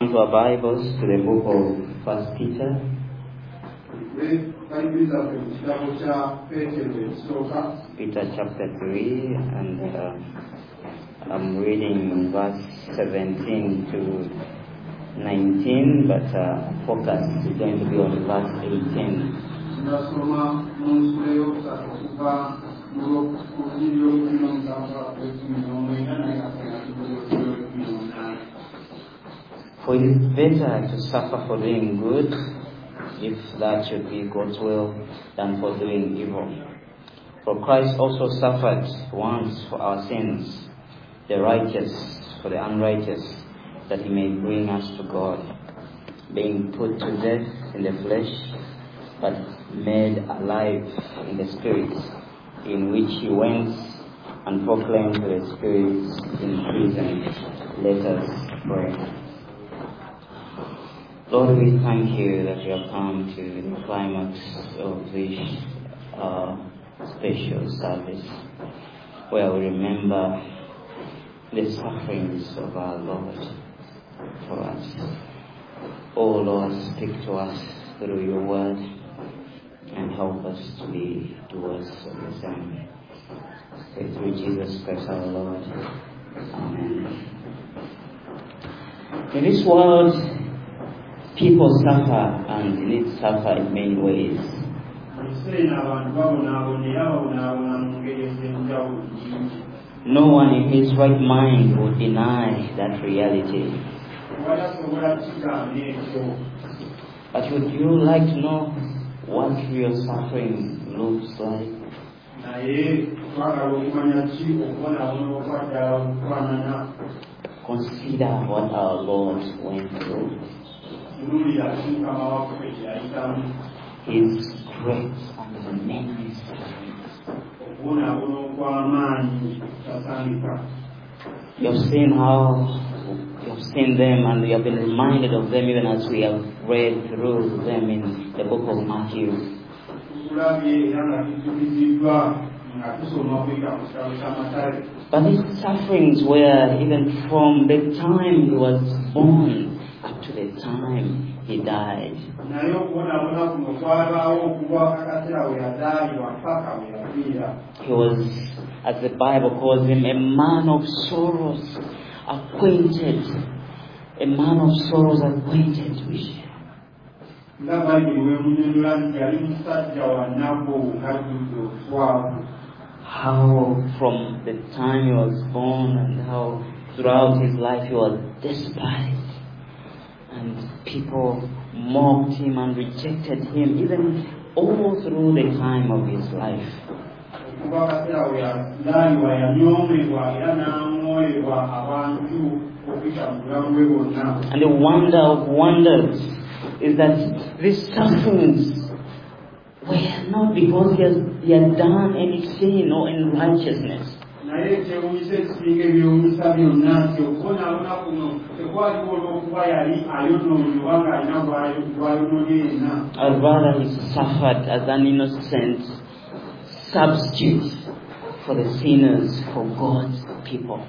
To our Bibles to the book of First Peter. Peter chapter 3, and I'm reading verse 17 to 19, but focus is going to be on verse 18. For it is better to suffer for doing good, if that should be God's will, than for doing evil. For Christ also suffered once for our sins, the righteous for the unrighteous, that he may bring us to God, being put to death in the flesh, but made alive in the Spirit, in which he went and proclaimed to the spirits in prison. Let us pray. Lord, we thank you that you have come to the climax of this special service, where we remember the sufferings of our Lord for us. Oh Lord, speak to us through your word and help us to be doers of the same. Through Jesus Christ our Lord. Amen. In this world, people suffer, and indeed suffer in many ways. No one in his right mind would deny that reality. But would you like to know what real suffering looks like? Consider what our Lord went through. His great and immense sufferings. You've seen them, and we have been reminded of them even as we have read through them in the book of Matthew. But these sufferings were even from the time he was born up to the time he died. He was, as the Bible calls him, a man of sorrows, acquainted. A man of sorrows, acquainted with you. How from the time he was born and how throughout his life he was despised. And people mocked him and rejected him, even all through the time of his life. And the wonder of wonders is that these sufferings were not because he had done any sin or unrighteousness. I'd rather he suffered as an innocent substitute for the sinners, for God's people.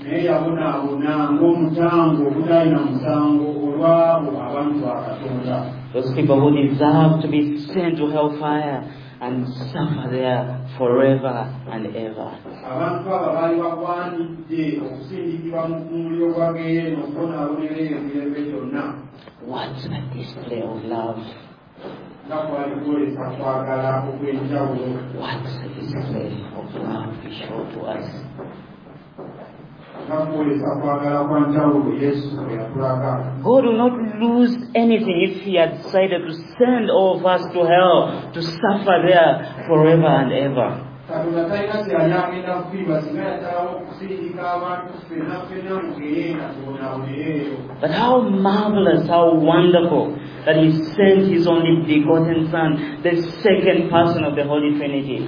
Those people who deserve to be sent to hellfire and suffer there forever and ever. What a display of love. What a display of love he showed to us. God will not lose anything if he had decided to send all of us to hell to suffer there forever and ever. But how marvelous, how wonderful that he sent his only begotten Son, the second person of the Holy Trinity.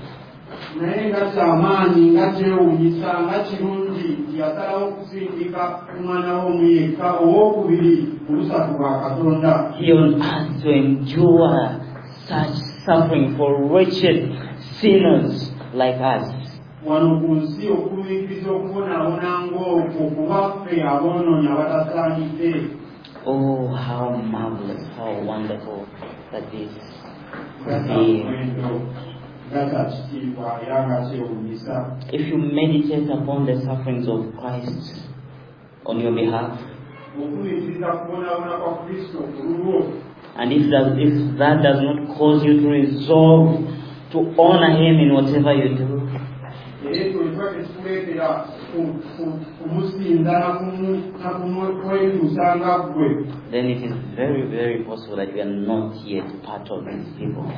He on earth to endure such suffering for wretched sinners like us. wano ku nsi okuyigiriza okubonaabona ng'okwo kubaffe aboonoonyi abatasaanidde. Oh, how marvelous, how wonderful that is. If you meditate upon the sufferings of Christ on your behalf, and if that does not cause you to resolve to honor Him in whatever you do, then it is very, very possible that we are not yet part of these people.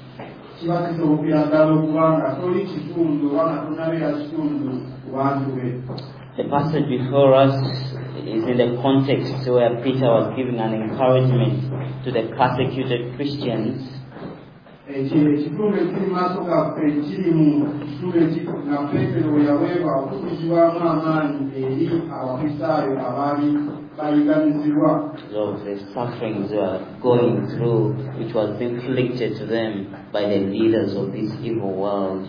The passage before us is in the context where Peter was giving an encouragement to the persecuted Christians. So the sufferings they are going through, which was inflicted to them by the leaders of this evil world.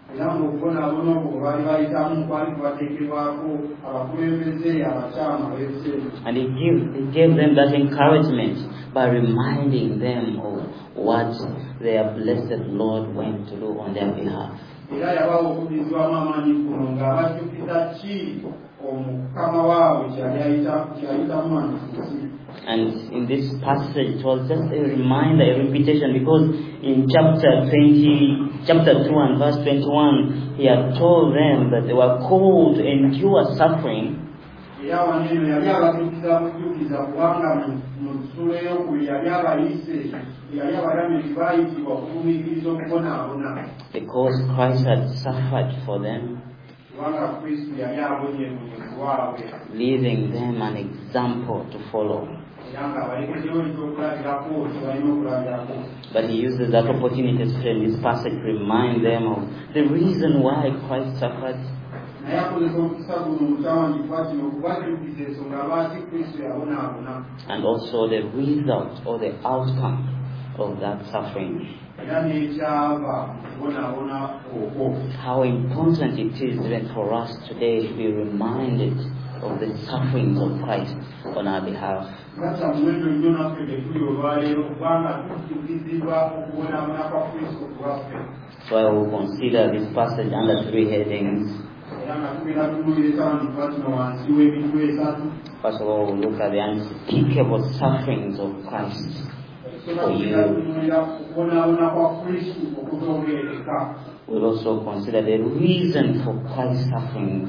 And he gave them that encouragement by reminding them of what their blessed Lord went to do on their behalf. And in this passage, it was just a reminder, a repetition, because in chapter 2 and verse 21, he had told them that they were called to endure suffering. Because Christ had suffered for them, leaving them an example to follow. But he uses that opportunity to say in this passage to remind them of the reason why Christ suffered. And also the result or the outcome of that suffering. How important it is even for us today to be reminded of the sufferings of Christ on our behalf. So I will consider this passage under 3 headings. First of all, we'll look at the unspeakable sufferings of Christ for you. We'll also consider the reason for Christ's sufferings.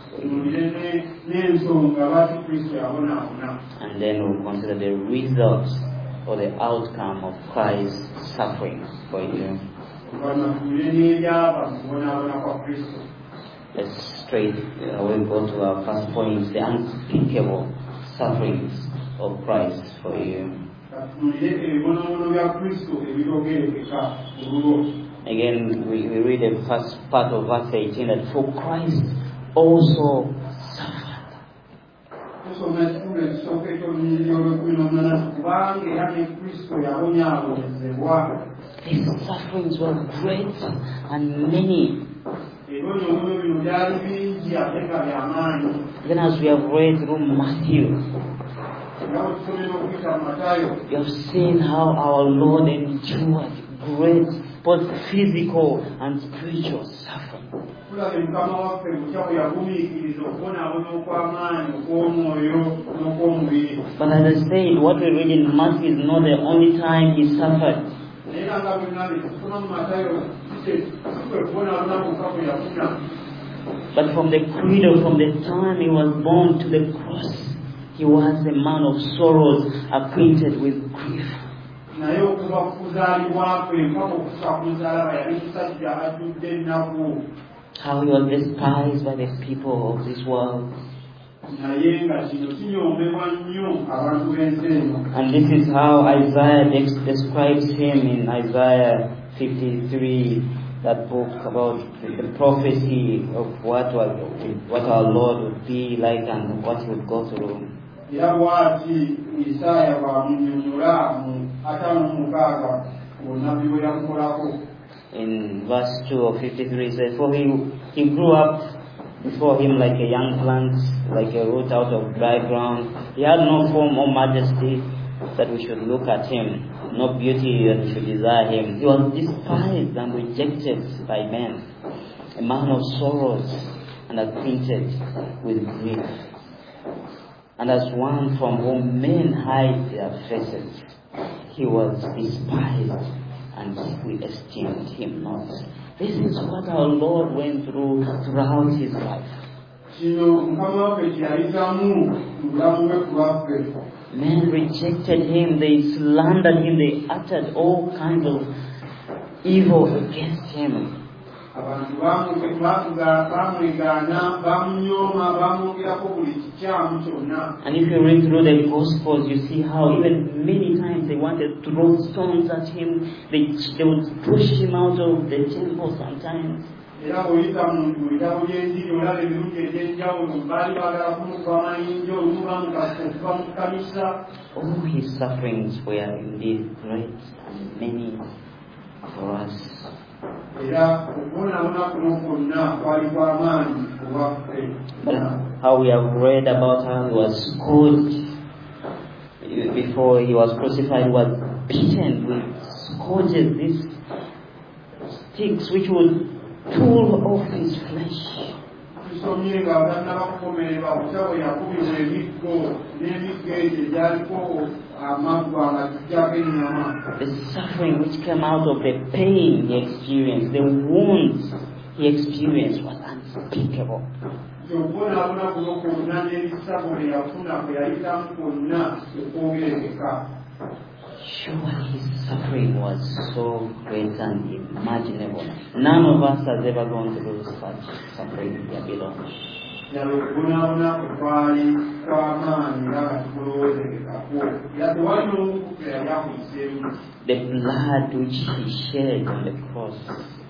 And then we'll consider the results or the outcome of Christ's sufferings for you. Let's straight we'll go to our first point, the unspeakable sufferings of Christ for you. Again, we read the first part of verse 18 that for Christ also suffered. His sufferings were great and many. Even as we have read through Matthew, you have seen how our Lord endured great, both physical and spiritual suffering. But as I said, what we read in Matthew is not the only time he suffered. But from the cradle, from the time he was born to the cross, he was a man of sorrows, acquainted with grief. How he was despised by the people of this world. And this is how Isaiah describes him in Isaiah 53, that book about the prophecy of what our Lord would be like and what he would go through. In verse 2 of 53 it says, for he grew up before him like a young plant, like a root out of dry ground. He had no form or majesty that we should look at him, no beauty that we should desire him. He was despised and rejected by men, a man of sorrows and acquainted with grief, and as one from whom men hide their faces. He was despised, and we esteemed him not. This is what our Lord went through throughout his life. Men rejected him, they slandered him, they uttered all kinds of evil against him. And if you read through the Gospels, you see how even many times they wanted to throw stones at him. They would push him out of the temple sometimes. Oh, his sufferings were indeed great and many for us. But how we have read about how he was scourged before he was crucified, was beaten with scourges, these sticks which would pull off his flesh. The suffering which came out of the pain he experienced, the wounds he experienced, was unspeakable. Surely his suffering was so great and unimaginable. None of us has ever gone through such suffering, dear beloved. The blood which he shed on the cross,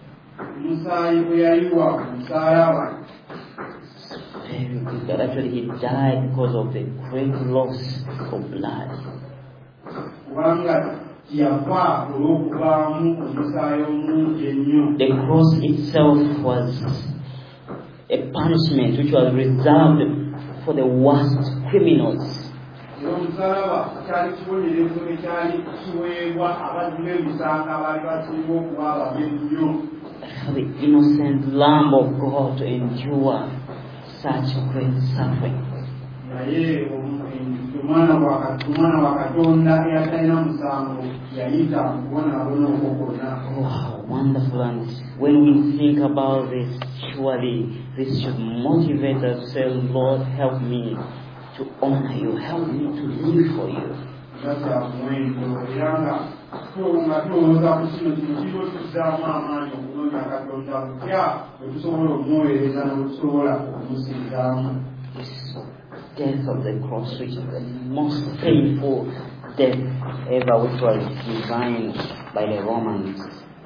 very good. But actually he died because of the great loss of blood. The cross itself was a punishment which was reserved for the worst criminals. The innocent Lamb of God to endure such great suffering. Oh, how wonderful. And when we think about this, surely this should motivate us to say, Lord, help me to honor you, help me to live for you. Death of the cross, which is the most painful death ever, which was designed by the Romans.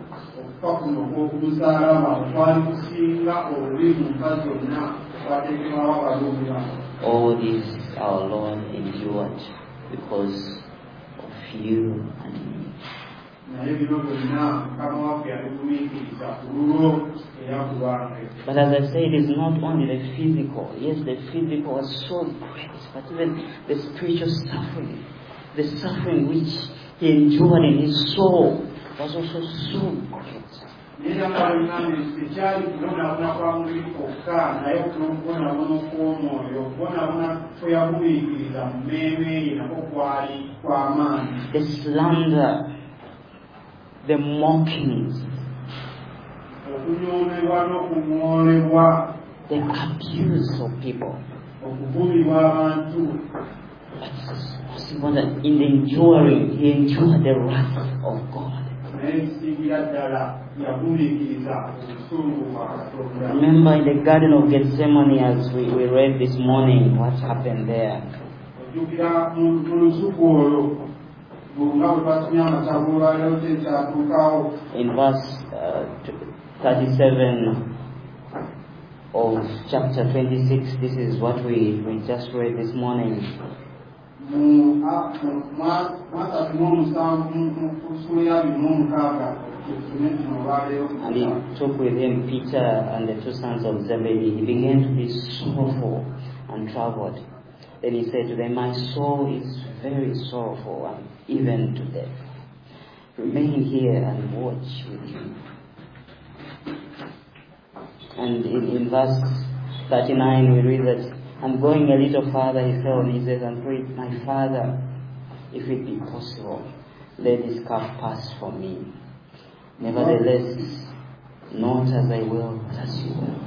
All this our Lord endured because of you and me. But as I said, it is not only the physical. Yes, the physical was so great, but even the spiritual suffering, the suffering which he endured in his soul, was also so great. The slander, the mockings, the abuse of people. But most important, in the enduring, he endured the wrath of God. Remember in the Garden of Gethsemane, as we read this morning, what happened there. In verse 37 of chapter 26, this is what we just read this morning. And he took with him Peter and the two sons of Zebedee. He began to be sorrowful and troubled. Then he said to them, "My soul is very sorrowful and even to death. Remain here and watch with me." And in verse 39 we read that, and going a little farther he fell on his knees and prayed, "My Father, if it be possible, let this cup pass from me. Nevertheless, not as I will, but as you will."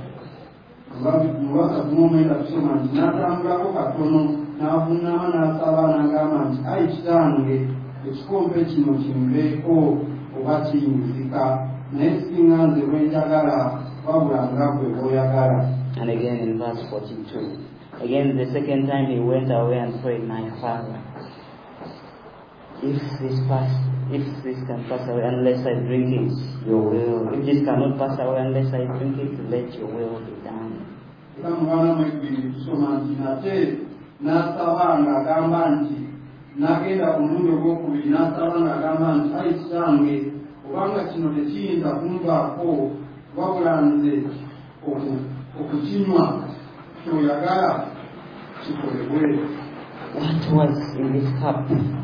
And again in verse 42, again the second time he went away and prayed, "My Father, if this can pass away unless I drink it, your will. If this cannot pass away unless I drink it, let your will be done." What was in this cup?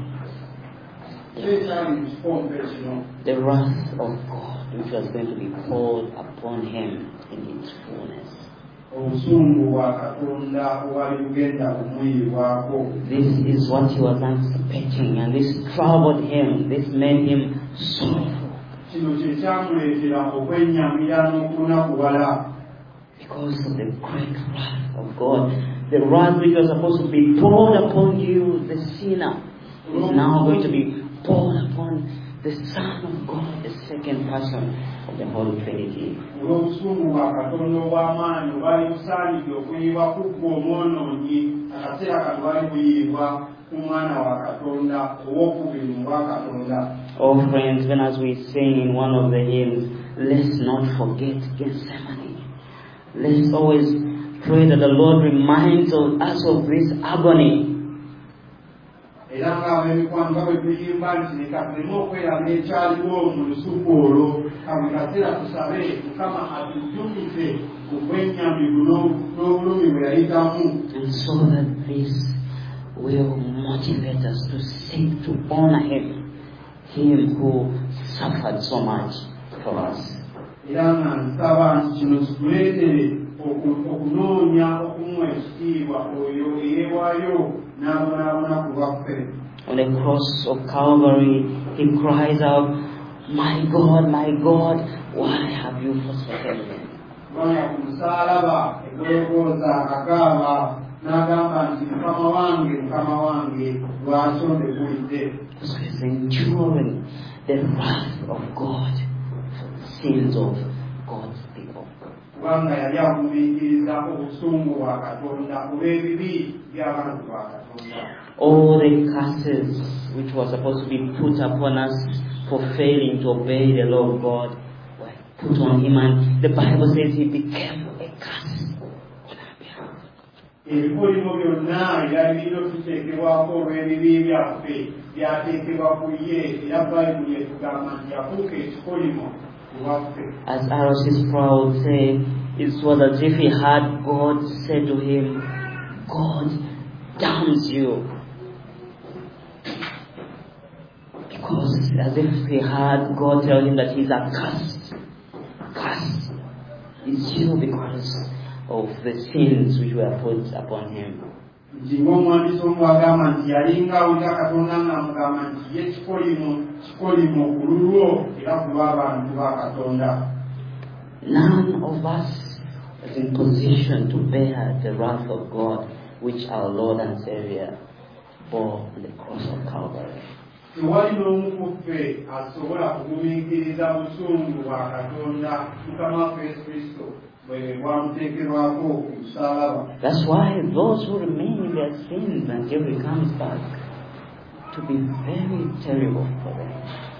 The wrath of God, which was going to be poured upon him in its fullness. This is what he was anticipating, and this troubled him. This made him sorrowful. Because of the great wrath of God. The wrath which was supposed to be poured upon you, the sinner, is now going to be poured upon the Son of God, the second person of the Holy Trinity. Oh friends, when as we sing in one of the hymns, let's not forget Gethsemane. Let's always pray that the Lord reminds us of this agony. And so that this will motivate us to seek to honor him who suffered so much for us. On the cross of Calvary, he cries out, my God, why have you forsaken me?" So he's enduring the wrath of God for the sins of God's people. All the curses which were supposed to be put upon us for failing to obey the law of God were put on him, and the Bible says he became a curse on our behalf. As R.C. Sproul would say, it was as if he had God say to him, "God damns you." Because as if he had God tell him that he's accursed. Cursed is you because of the sins which were put upon him. None of us is in position to bear the wrath of God which our Lord and Savior bore on the cross of Calvary. That's why those who remain in their sins until he comes back, to be very terrible for them.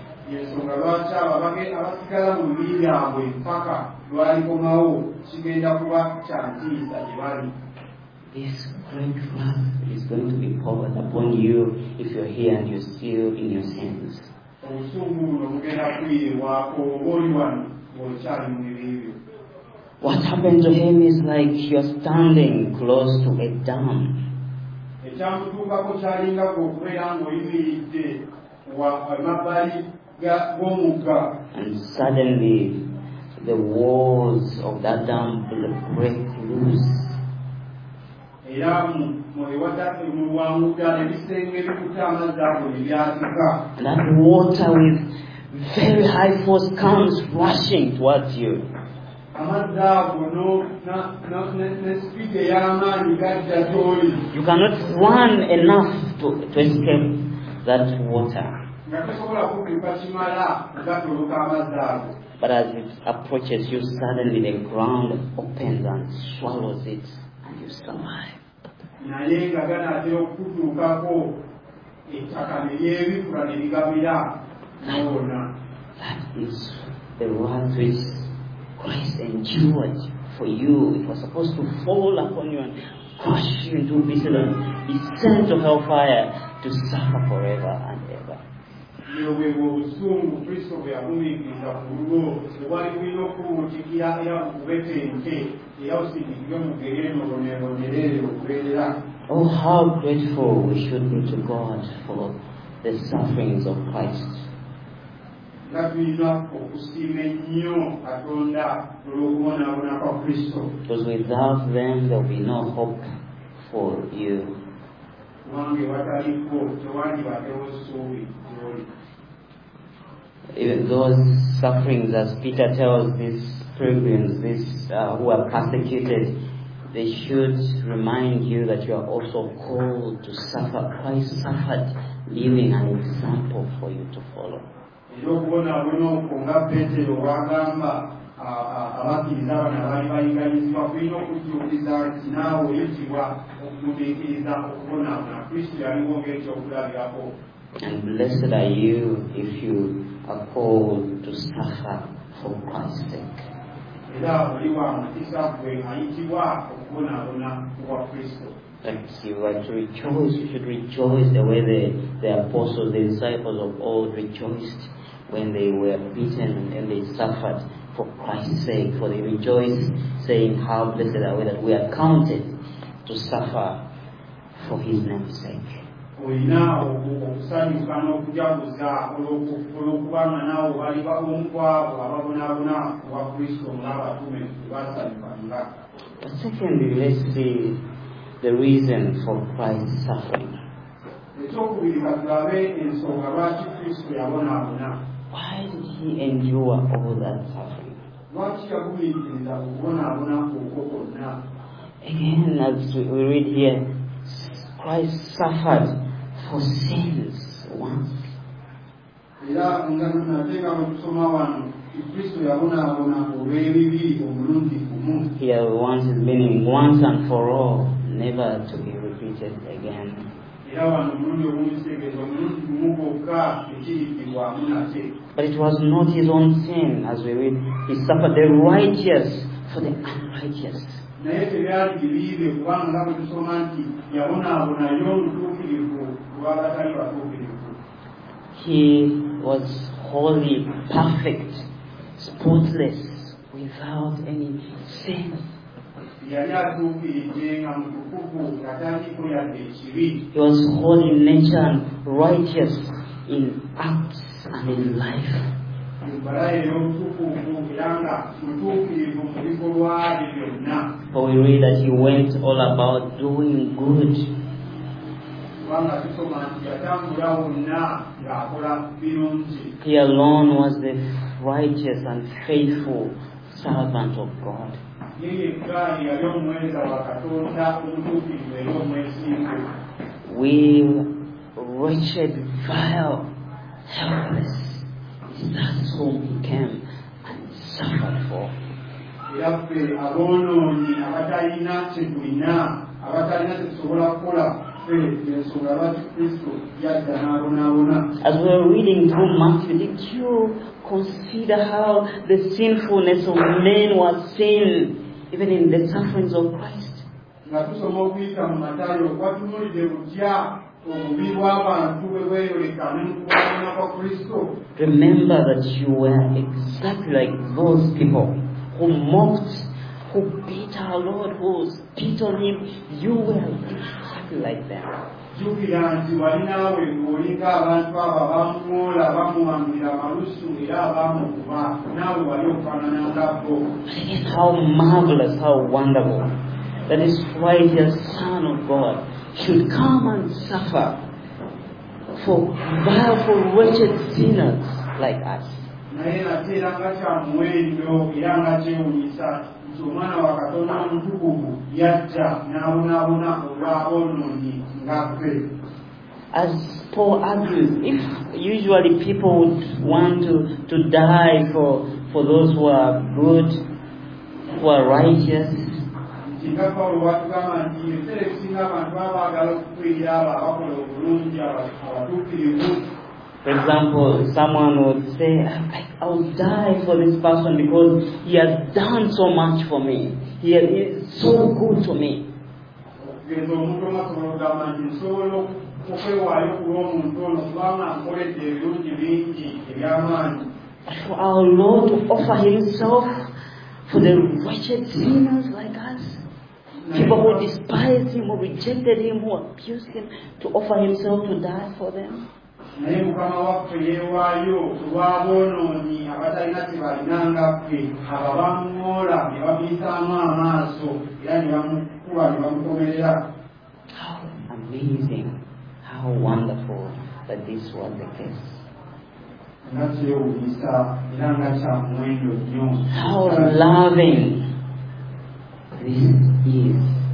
This great wrath is going to be poured upon you if you're here and you're still in your sins. What happened to him is like you're standing close to a dam. And suddenly the walls of that dam break loose. And that water with very high force comes rushing towards you. You cannot run enough to escape that water. But as it approaches you, suddenly the ground opens and swallows it, and you survive. That is the word which Christ endured for you. It was supposed to fall upon you and crush you into pieces and be sent to hellfire to suffer forever and ever. Oh, how grateful we should be to God for the sufferings of Christ. Because without them there will be no hope for you. Even those sufferings, as Peter tells these pilgrims, who are persecuted, they should remind you that you are also called to suffer. Christ suffered, leaving an example for you to follow. And blessed are you if you are called to suffer for Christ's sake. That you are to rejoice. You should rejoice the way the apostles, the disciples of old rejoiced when they were beaten and they suffered for Christ's sake. For they rejoiced, saying, "How blessed are we that we are counted to suffer for His name's sake." But secondly, let's see the reason for Christ's suffering. Why did He endure all that suffering? Again, as we read here, Christ suffered for sins once. Here once is meaning once and for all, never to be repeated again. But it was not His own sin, as we read. He suffered the righteous for the unrighteous. He was wholly perfect, spotless, without any sin. He was holy in nature and righteous in acts and in life. For we read that He went all about doing good. He alone was the righteous and faithful servant of God. We wretched, vile, helpless, that's whom He came and suffered for. As we are reading through Matthew, did you consider how the sinfulness of men was seen even in the sufferings of Christ? Remember that you were exactly like those people who mocked, who beat our Lord, who spit on him. You were exactly like them. Again, how marvelous, how wonderful. That is why the Son of God should come and suffer for wretched sinners like us. As Paul argues, if usually people would want to die for those who are good, who are righteous, for example, someone would say, I will die for this person because he has done so much for me. He is so good to me. For our Lord to offer himself for the wretched sinners like us, people who despised him, who rejected him, who abused him, to offer himself to die for them. How amazing, how wonderful that this was the case. How loving this is.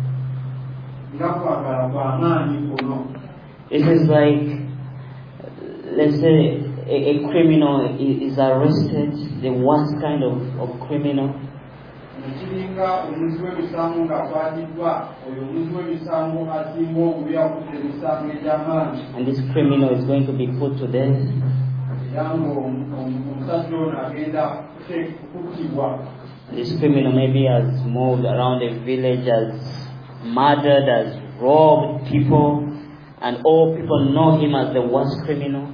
It is like, let's say a criminal is arrested, the worst kind of criminal. And this criminal is going to be put to death. This criminal maybe has moved around the village, has murdered, has robbed people, and all people know him as the worst criminal.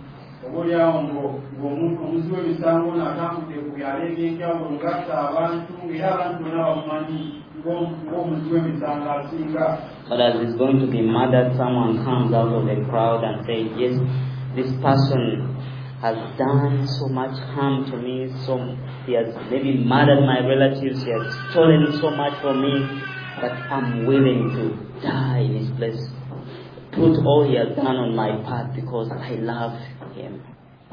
But as he's going to be murdered, someone comes out of the crowd and says, yes, this person has done so much harm to me, so he has maybe murdered my relatives, he has stolen so much from me, but I'm willing to die in his place. Put all he has done on my path because I love him.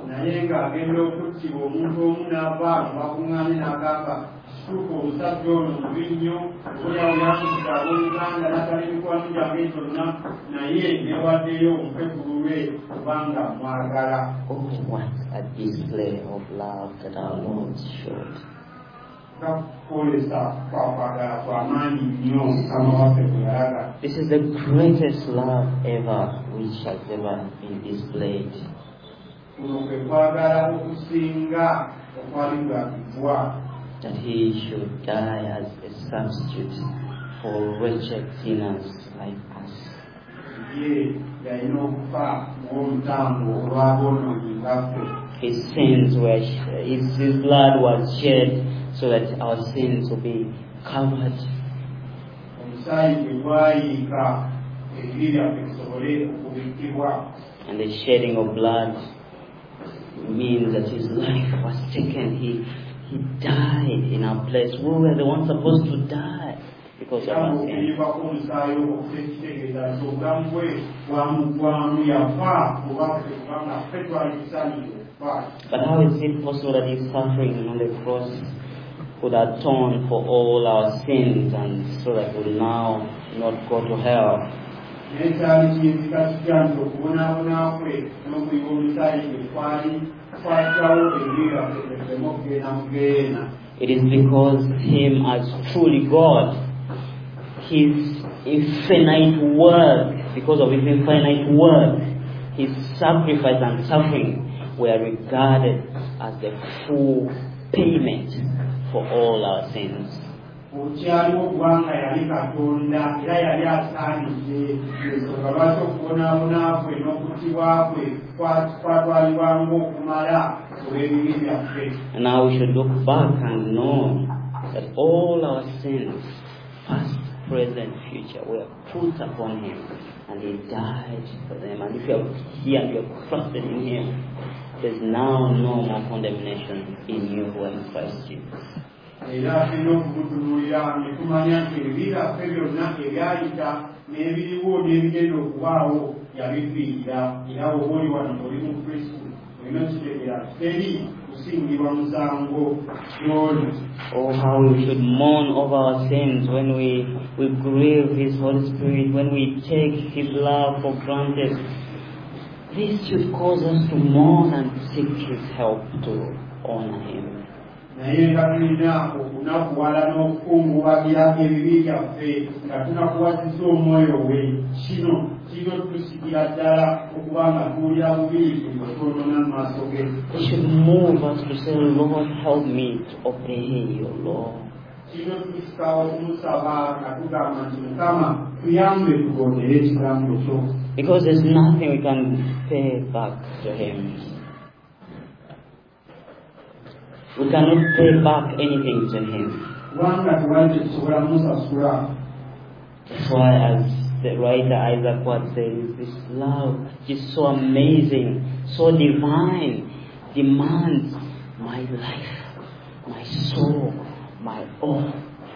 Oh, what a display of love that our Lord showed. This is the greatest love ever which has ever been displayed. That he should die as a substitute for wretched sinners like us. His sins were, his blood was shed so that our sins will be covered. And the shedding of blood means that his life was taken. He died in our place. We were the ones supposed to die because of our sin. But how is it possible that his suffering on the cross could atone for all our sins and so that we will now not go to hell? It is because him as truly God, his infinite work, because of his infinite work, his sacrifice and suffering were regarded as the full payment for all our sins. okyaliwo kubanga yali Katonda era yali asaanidde ensonga lwaki okubonaabona kwe n'okuttibwa kwe kwatwalibwanga okumala olw'ebibi byaffe. And now we should look back and know that all our sins, past, present, future, were put upon him, and he died for them. And if you are here and you have trusted in him, there's now no more condemnation in you who are in Christ Jesus. Era tulina okubutunuulira ne tumanya nti ebibi byaffe byonna ebyayita n'ebiriwo n'ebigenda okubaawo yabifiirira, era oba oli wano oli mu Kristo olina okitegeera teri kusingibwa musango gy'oli. Oh, how we should mourn over our sins when we grieve his Holy Spirit, when we take his love for granted. This should cause us to mourn and seek his help to honor him. Naye nga tulina okunakuwala n'okukungubagira ebibi byaffe nga tunakuwazizza omwoyo we, kino tutusikira ddala okuba nga tuwulira bubi twonoona mu maaso ge. It should move us to say, Lord, help me to obey your law. Kino tutusikawo tumusaba nga tugamba nti Mukama tuyambe tugondere ekigambo kyo. Because there's nothing we can pay back to him. We cannot pay back anything to him. That's why, as the writer Isaac Watts says, this love is so amazing, so divine, demands my life, my soul, my all.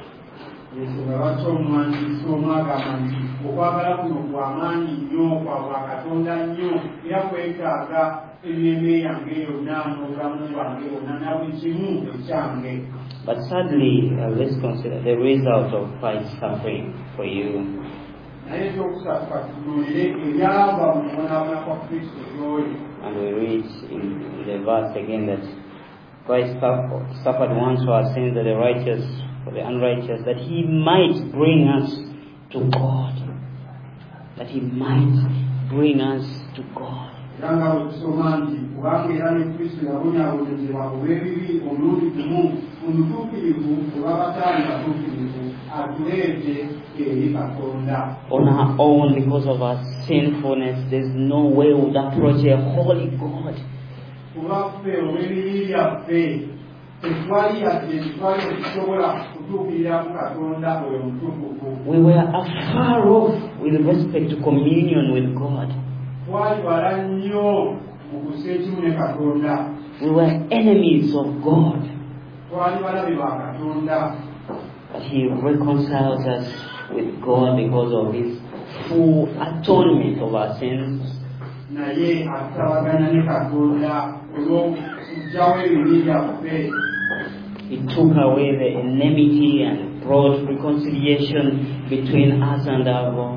Okwagala kuno kw'amaanyi nnyo, kwa Katonda nnyo, era kwetaaga emmeeme yange yonna n'obulamu bwange bwonna na buli kimu ekyange. But sadly, let's consider the result of Christ's suffering for you. Naye ekyokusatu katunuulire ebyava mu kubonaabona kwa Kristo gy'oli. And we read in the verse again that Christ suffered once for our sins, that the righteous for the unrighteous, that he might bring us to God. That he might bring us to God. Kubanga okusoma nti kubanga era ne Kristo yabonyaabonyezebwa olw'ebibi omulundi gumu, omutuukirivu olw'abataali batuukirivu atuleete eri Katonda. On our own, because of our sinfulness, there's no way we would approach a holy God. Kuba ffe olw'ebibi byaffe tetwali okusobola kutuukirira mu Katonda oyo omutukuvu. We were afar off with respect to communion with God. Twatwala nnyo mu kussa ekimu ne Katonda. We were enemies of God. Twali balabe ba Katonda. But he reconciles us with God because of his full atonement of our sins. Naye atabaganya ne Katonda olw'okuggyawo ebibi byaffe. He took away the enmity and brought reconciliation between us and our God.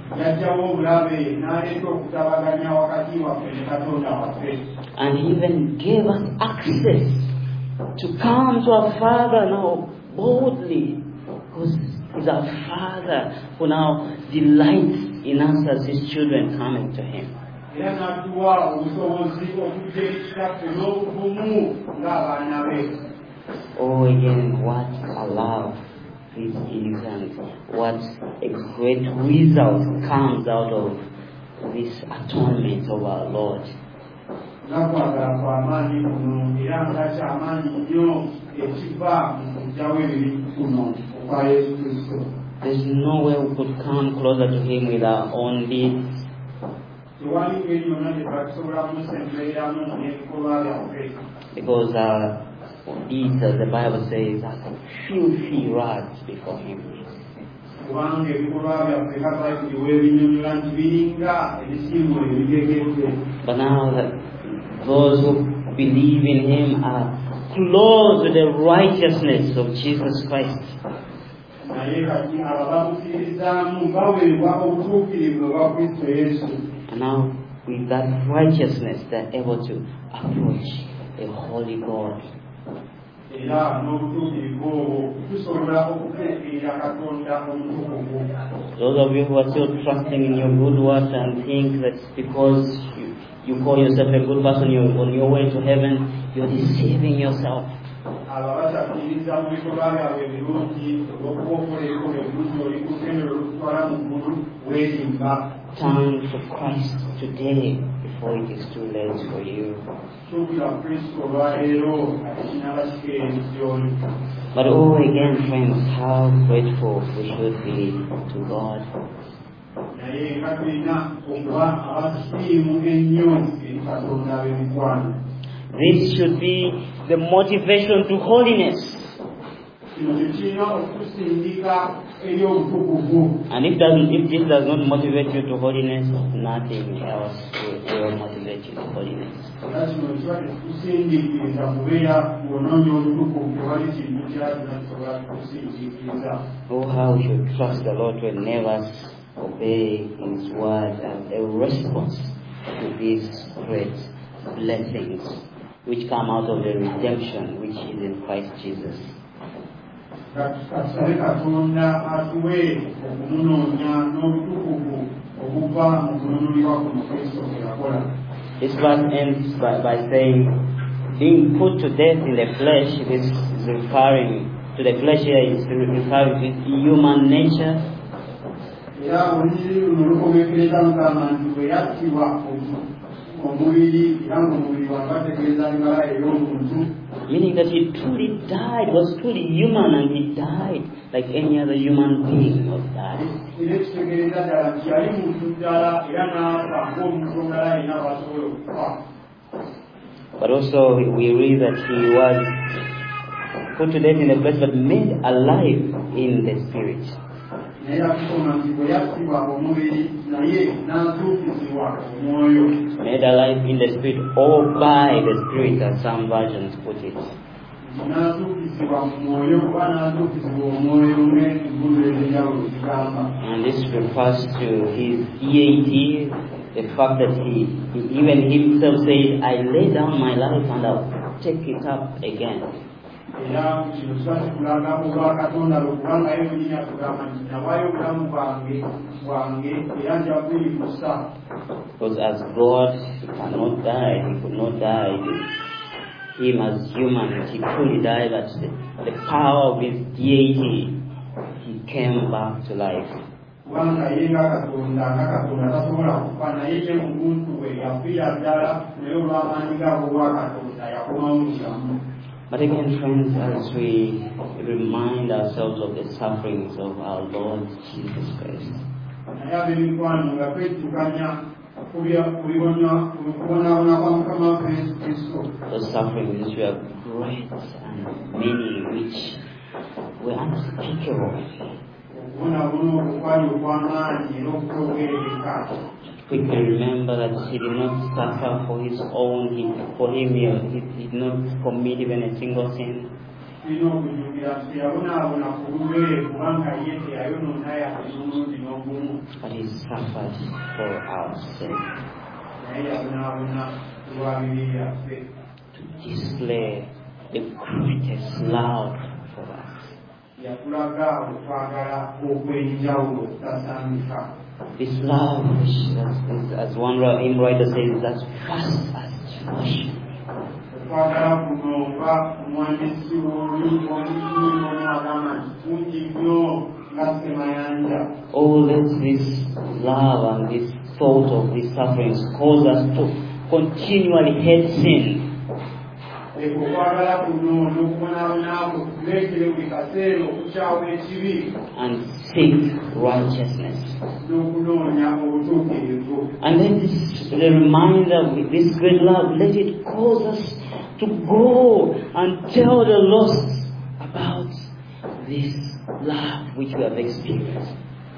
And he even gave us access to come to our Father now boldly, because he's our Father who now delights in us as his children coming to him. Oh, again, what a love this is, and what a great result comes out of this atonement of our Lord. There's no way we could come closer to him with our own deeds. Because our deeds, as the Bible says, are filthy rags before him. But now that those who believe in him are clothed with the righteousness of Jesus Christ. And now, with that righteousness, they're able to approach a holy God. Those of you who are still trusting in your good works and think that because you call yourself a good person, you're on your way to heaven, you're deceiving yourself. ababatakiriza mu bikolwa byabwe ebirungi olw'okuba okola ebikolwa ebirungi oli ku ttendero olutwala mu ggulu weerimba. Turn to Christ today before it is too late for you. But oh, again, friends, how grateful we should be to God. This should be the motivation to holiness. And if this does not motivate you to holiness, nothing else will motivate you to holiness. Oh, how we should trust the Lord to enable us obey His word as a response to these great blessings which come out of the redemption which is in Christ Jesus. This verse ends by saying, being put to death in the flesh. This is referring to the flesh here, is referring to human nature. Meaning that he truly died, was truly human, and he died like any other human being would die. But also we read that he was put to death in the flesh but made alive in the spirit. Made alive in the spirit or by the spirit, as some versions put it. And this refers to his deity, the fact that he even himself said, I lay down my life and I'll take it up again. Because as God, he cannot die, he could not die. Him as human, he truly died, but the power of his deity, he came back to life. But again, friends, as we remind ourselves of the sufferings of our Lord Jesus Christ, those sufferings which were great and many, which were unspeakable. Quickly remember that he did not suffer for his own, he did not commit even a single sin. But he suffered for our sake, to display the greatest love for us. This love, which, as one hymn writer says, is as vast as the ocean. Oh, let this love and this thought of these sufferings cause us to continually hate sin and seek righteousness. And let this, the reminder with this great love, let it cause us to go and tell the lost about this love which we have experienced.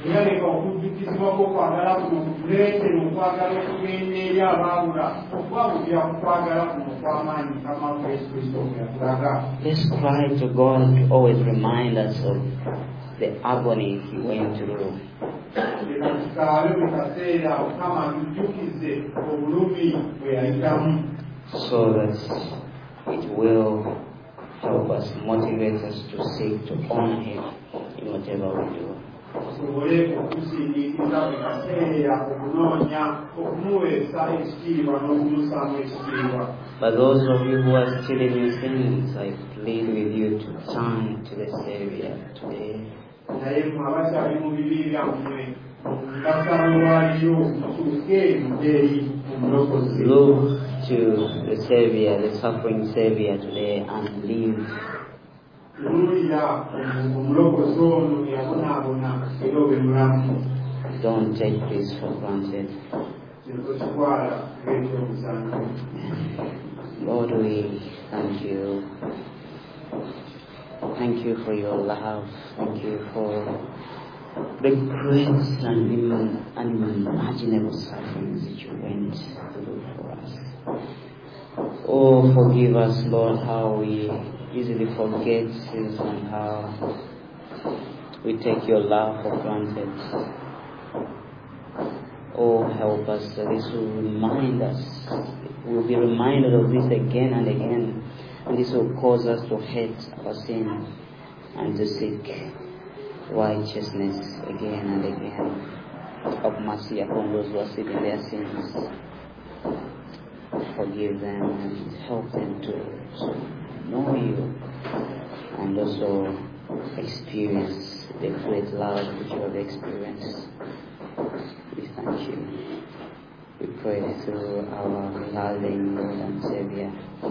Let's cry to God to always remind us of the agony he went through. So that it will help us, motivate us to seek to honor him in whatever we do. osobole okusindiikiza buli kaseera okunoonya okumuweesa ekitiibwa n'okumusaamu ekitiibwa. But those of you who are still in your sins, I plead with you to turn to the Savior today. Naye mmwe abakyali mu bibi byammwe mbasaba lwaliyo mutuuke eri omulokozi. Look to the Savior, the suffering Savior today, and live. Tunulira omulokozi ono eyabonaabona era obe mulamu. Don't take this for granted. Tekitwala ng'ekyobuzanyo. Lord, we thank you. Thank you for your love. Thank you for the great and unimaginable sufferings that you went through for us. Oh, forgive us, Lord, how we easily forget this and how we take your love for granted. Oh, help us that this will remind us. We'll be reminded of this again and again. And this will cause us to hate our sin and to seek righteousness again and again. Have mercy upon those who are still in their sins. Forgive them and help them to know you and also experience the great love which you have experienced. We thank you. We pray through our loving Lord and Savior,